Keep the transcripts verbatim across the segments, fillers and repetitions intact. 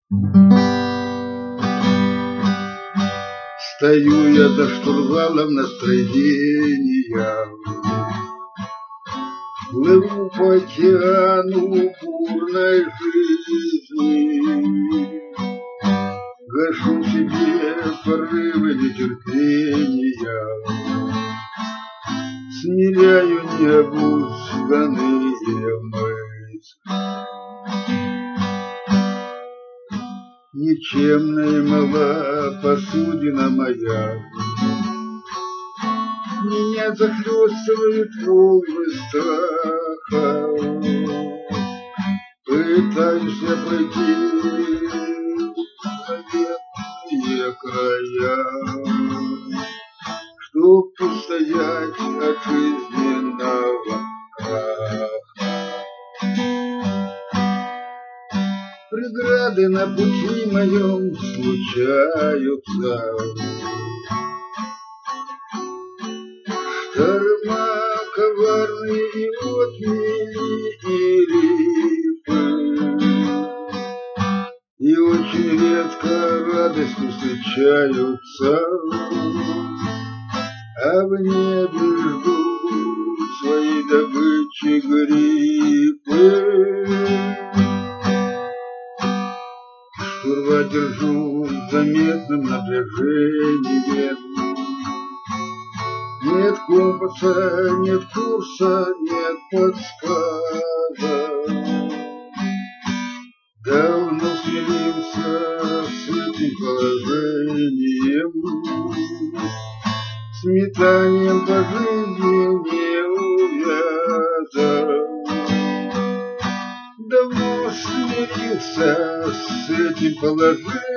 Стою я за штурвалом настроения, плыву по океану бурной жизни, гашу себе порывы нетерпения, смиряю необузданные мысли. Никчемная мала посудина моя, меня захлестывают волны страха. Пытаюсь я пройти заветные края, чтоб устоять от жизненного краха. Преграды на пути моем случаются, шторма коварные и отмели и рифы, и очень редко радости встречаются, а в небе ждут своей добычи грифы. Штурвал держу в заметном напряжением. Нет компаса, нет курса, нет подсказа. Давно смирился с этим положением, с метанием по жизни не увязал. Давно смирился с этим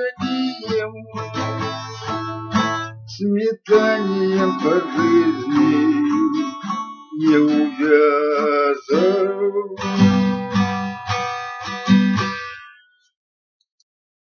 положением, с метанием по жизни